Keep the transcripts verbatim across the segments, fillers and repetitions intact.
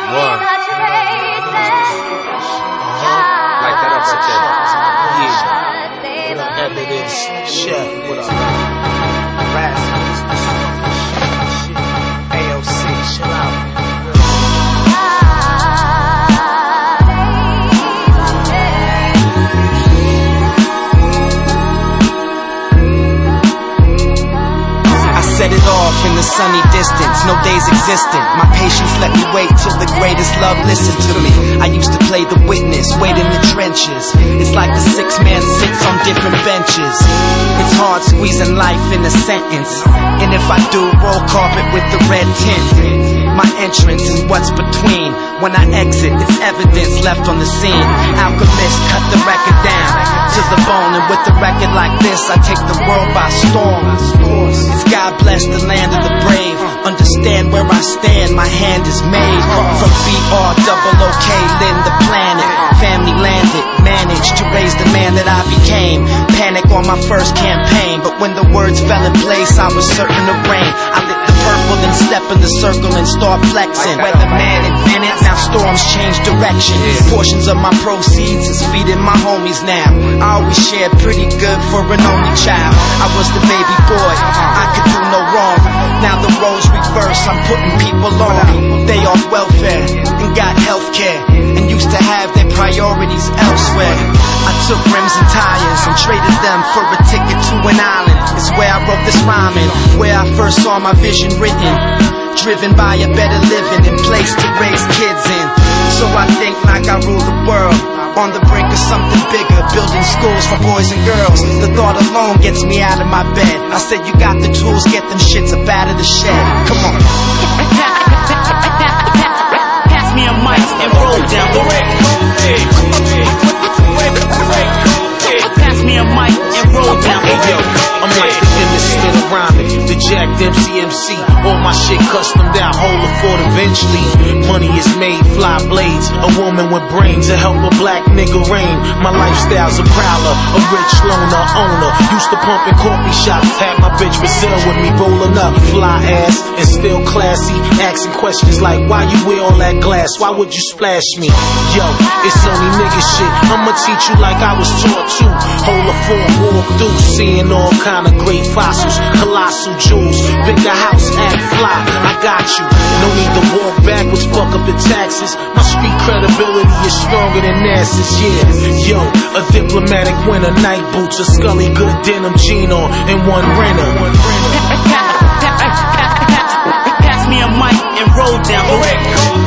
One. Like that up right there. Yeah. Whatever it is, Chef, what up? Rascals. A O C, chill out. Set it off in the sunny distance, no days existent. My patience let me wait till the greatest love listened to me. I used to play the witness, wait in the trenches. It's like the six man sits on different benches. It's hard squeezing life in a sentence. And if I do, roll carpet with the red tint. My entrance is what's between. When I exit, it's evidence left on the scene. Alchemist cut the record down to the bone, and with a record like this, I take the world by storm. It's God bless the land of the brave. Understand where I stand, my hand is made. From B R double O K, Lynn the planet. Family landed, managed to raise the man that I became. Panic on my first campaign, but when the words fell in place, I was certain of rain. I lit the purple, then step in the circle and start flexing. Weatherman invented, now storms change direction. Portions of my proceeds is feeding my homies now. I always shared pretty good for an only child. I was the baby boy, I could do no wrong. Now the roles reverse, I'm putting people on. They off welfare and got healthcare, and used to have their priorities elsewhere. I took rims and tires and traded them for a ticket to an island. It's where I wrote this rhyming, where I first saw my vision written. Driven by a better living and place to raise kids in. So I think like I rule the world, on the brink of something bigger, building schools for boys and girls. The thought alone gets me out of my bed. I said you got the tools, get them shits up out of the shed. Come on. Pass me a mic and roll down the way. Pass me a mic and roll down the way. I'm like the innocent of rhyming, the Jack Dempsey M C. All my shit customed out, hold a fort eventually. Money is made, fly blades, a woman with brains to help a black nigga reign. My lifestyle's a prowler, a rich loner owner. Used to pump in coffee shops, had my bitch Brazil with me rolling up. Fly ass and still classy, asking questions like why you wear all that glass, why would you splash me? Yo, it's only nigga shit, I'ma teach you like I was taught to. Hold a form, walk through, seeing all kind of great fossils, colossal jewels, bigger house, act fly, I got you. No need to walk backwards, fuck up the taxes. My street credibility is stronger than NASA's, yeah. Yo, a diplomatic winner, night boots, a Scully good denim jean on, and one renter. Pass me a mic and roll down the way.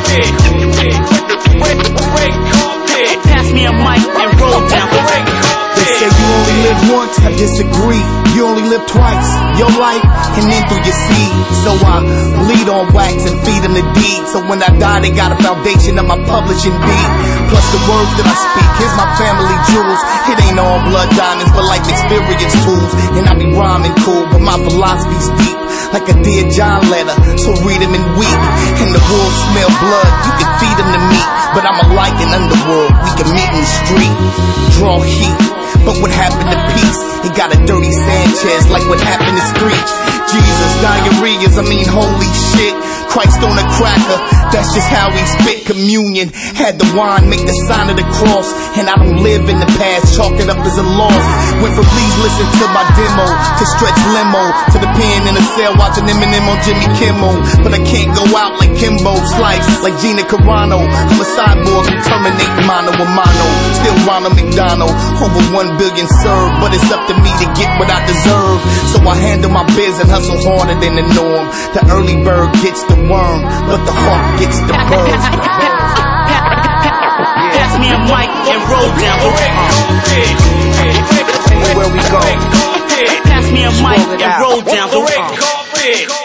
Pass me a mic and roll down the way. They say you only live once, I disagree. You only live twice, your life and then through your seed. So I bleed on wax and feed them the deed. So when I die, they got a foundation of my publishing deed. Plus the words that I speak, here's my family jewels. It ain't all blood diamonds, but life experience tools. And I be rhyming cool, but my philosophy's deep, like a Dear John letter, so read them and weep. And the wolves smell blood, you can feed them the meat. But I'm a like an underworld, we can meet in the street, draw heat. But what happened to peace? It got a dirty Sanchez, like what happened to Screech. Jesus, diarrheas, I mean holy shit. Christ on a cracker, that's just how we spit. Communion, had the wine make the sign of the cross. And I don't live in the past, chalk it up as a loss. Went from please listen to my demo, to Stretch Limo, to the pen in the cell watching Eminem on Jimmy Kimmel. But I can't go out like Kimbo Slice, like Gina Carano. I'm a cyborg, I'm terminating mano a mano. Still Ronald McDonald, over one billion served. But it's up to me to get what I deserve. So I handle my biz and hustle harder than the norm. The early bird gets the worm, but the hawk gets the bird. Pass me a mic and roll down the way. Anywhere we go, Pass me a mic and roll down the way.